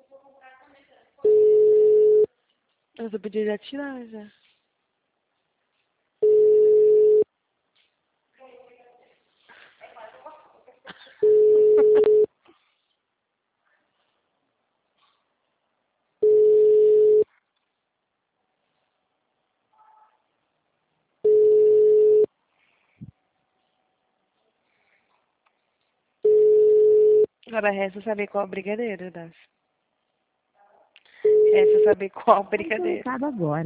Eu podia já tirar, já. Agora resta saber qual brigadeiro, Das. Resta saber qual brigadeiro. Agora.